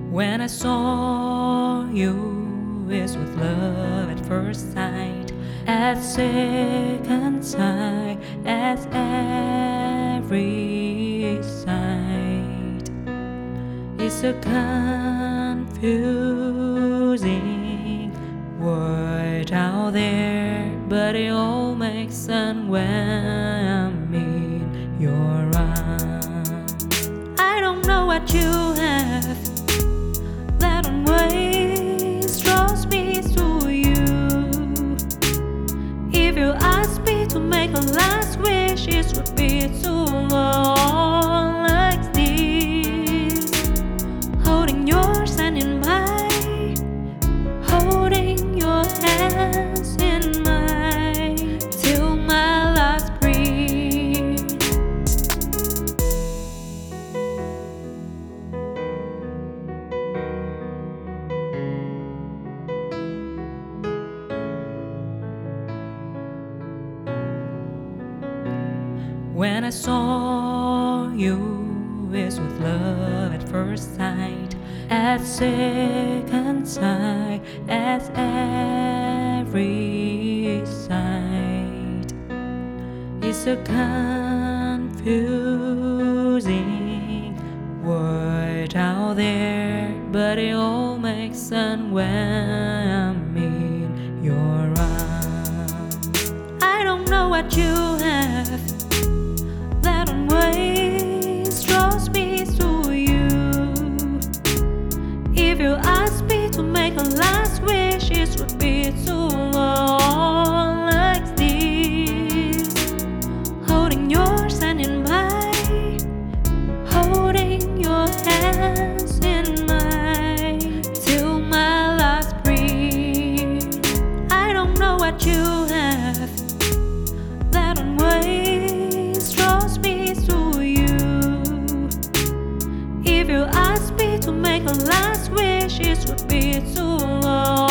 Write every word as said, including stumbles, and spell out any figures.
When I saw you, it was love at first sight, at second sight, at every sight. It's a confusing word out there, but it all makes sense when I'm in your arms. I don't know what you have that always draws me to you. If you ask me to make a last wish, it would be too long like this. Holding yours and in mine, holding your hands in mine till my last breath. When I saw you, it was love at first sight, at second sight, at every sight. It's a confusing word out there, but it all makes sense when I'm in your arms. I don't know what you have that always draws me to you. If you ask me to make a last wish, it would be too long like this. Holding yours and in mine, holding your hands in mine till my last breath. I don't know what you have that always draws me to you. If you ask me to make a last wish, it would be too long.